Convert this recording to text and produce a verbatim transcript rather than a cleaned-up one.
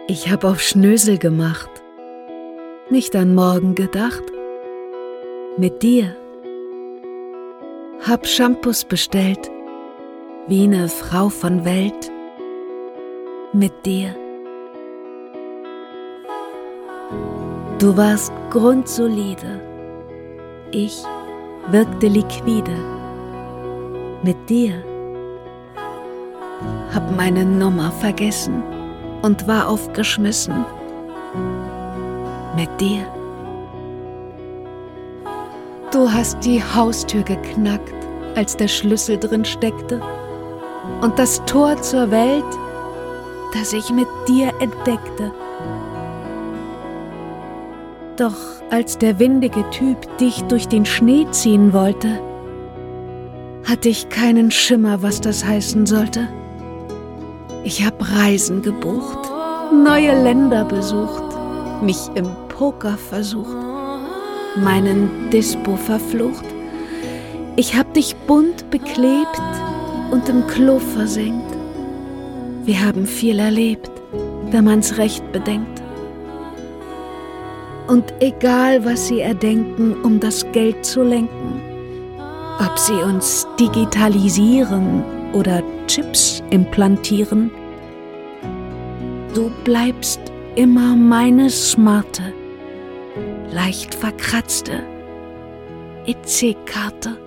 Ich hab auf Schnösel gemacht, nicht an morgen gedacht. Mit dir. Hab Shampoos bestellt, wie ne Frau von Welt. Mit dir. Du warst grundsolide, ich wirkte liquide. Mit dir. Hab meine Nummer vergessen und war aufgeschmissen. Mit dir. Du hast die Haustür geknackt, als der Schlüssel drin steckte, und das Tor zur Welt, das ich mit dir entdeckte. Doch als der windige Typ dich durch den Schnee ziehen wollte, hatte ich keinen Schimmer, was das heißen sollte. Ich hab Reisen gebucht, neue Länder besucht, mich im Poker versucht, meinen Dispo verflucht. Ich hab dich bunt beklebt und im Klo versenkt. Wir haben viel erlebt, wenn man's recht bedenkt. Und egal, was sie erdenken, um das Geld zu lenken, ob sie uns digitalisieren oder Chips implantieren, du bleibst immer meine smarte, leicht verkratzte E C-Karte.